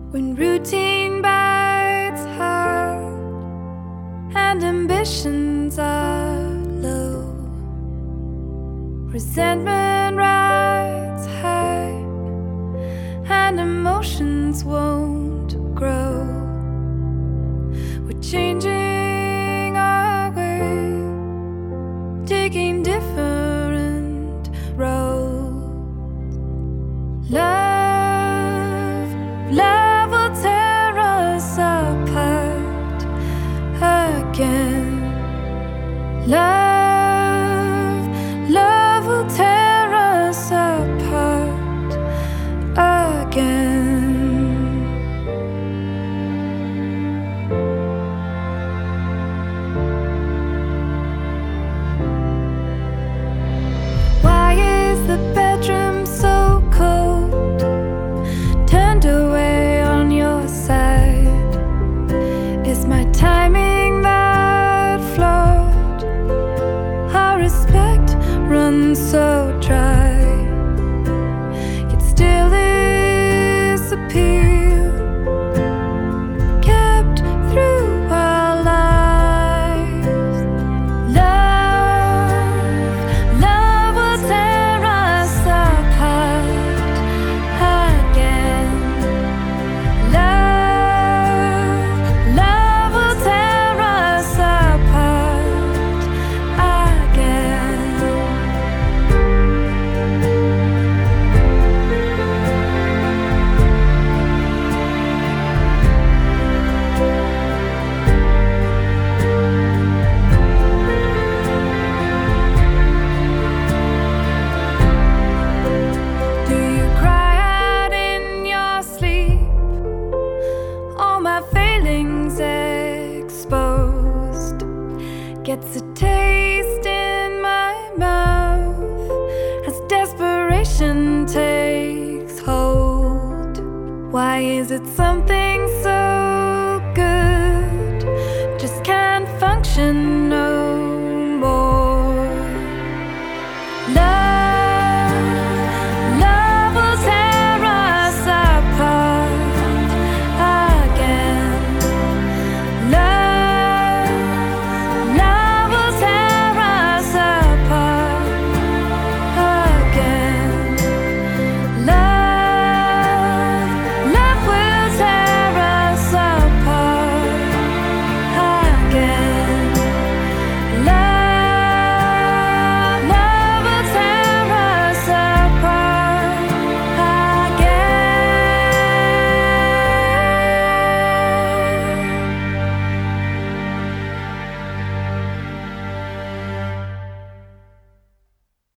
When routine bites hard and ambitions are low, resentment rides high and emotions won't grow. We're changing our way, taking different roads. Love will tear us apart again. Love will tear us apart again. Why is the bedroom so cold? Turned away on your side. Is my timing that flawed? Our respect runs so dry. Yet still this appeal kept through our lives. Love will tear us apart again. Love will tear us apart again. Do you cry out in your sleep? All my failings exposed. Gets a taste in my mouth as desperation takes hold. Why is it something so good just can't function